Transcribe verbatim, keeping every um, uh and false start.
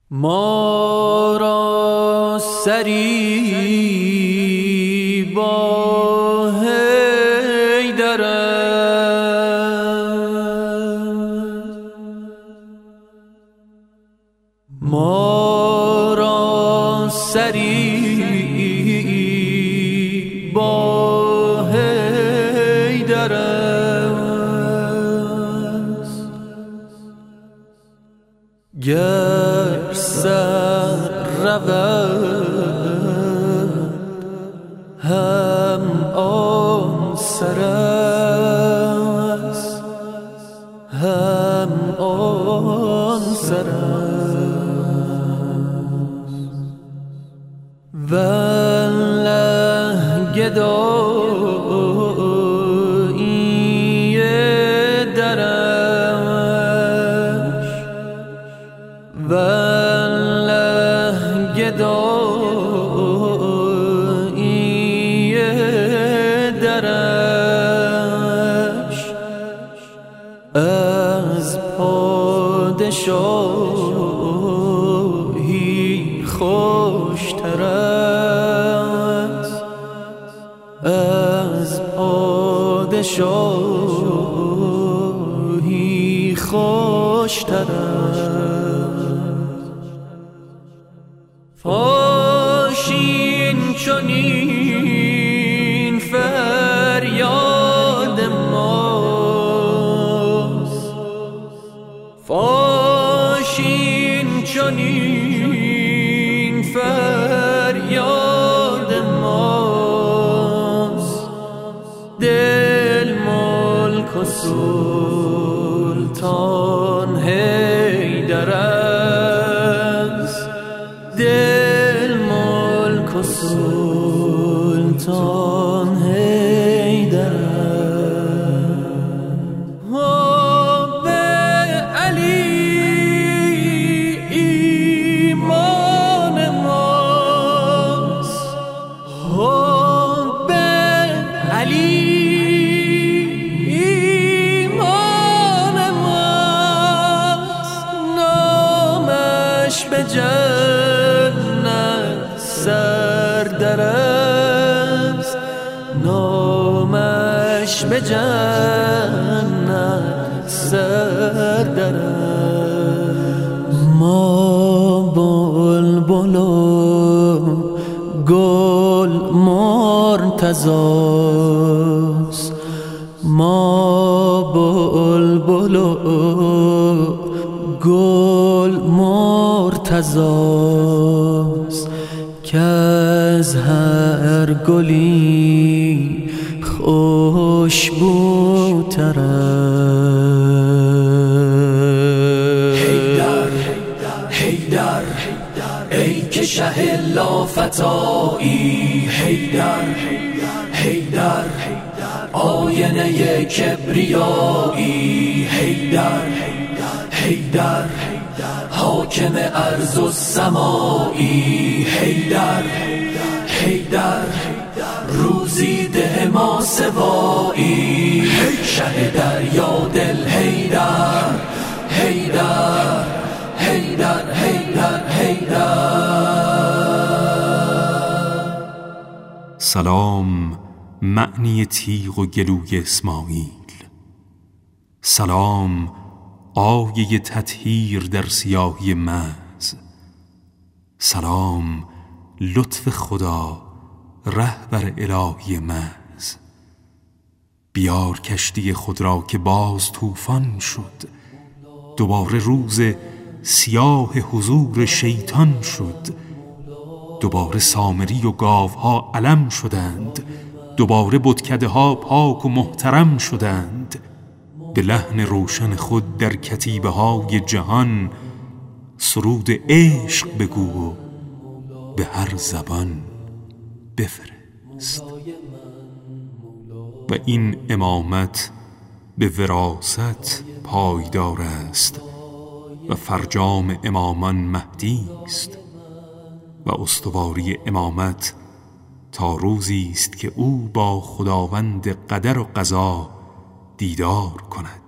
ما را سری با حیدر ما را سری با حیدر گر سر رود هم آن سر است هم آن سر است والله گدایی درش والله گدایی درش از پادشاهی خوشتر است از پادشاهی خوشتر است فاشین چنین فریاد ماست فاشین چنین فریاد ماست دل ملک و سلطان حیدر است دل ملک و سلطان حیدر ها به علی ایمان ماست ها به علی ایمان ماست نامش به جنت سردر است نامش به جنت سردر است ما بلبل و گل مرتضاست ما بلبل و گل مرتضاست که از هر گلی خوشبوتر است حیدر حیدر ای که شه لافتایی حیدر حیدر آینه کبریایی حیدر حیدر حاکم ارض و سمایی حیدر حیدر روزی ده ما سوایی شه دریا دل حیدر حیدر حیدر حیدر حیدر سلام معنی تیغ و گلوی اسماعیل سلام آیه تطهیر در سیاهی مز سلام لطف خدا رهبر الهی مز بیار کشتی خود را که باز طوفان شد دوباره روز سیاه حضور شیطان شد دوباره سامری و گاوها علم شدند دوباره بتکده ها پاک و محترم شدند به لحن روشن خود در کتیبه های جهان سرود عشق بگو و به هر زبان بفرست و این امامت به وراثت پایدار است و فرجام امامان مهدی است و استواری امامت تا روزی است که او با خداوند قدر و قضا دیدار کند.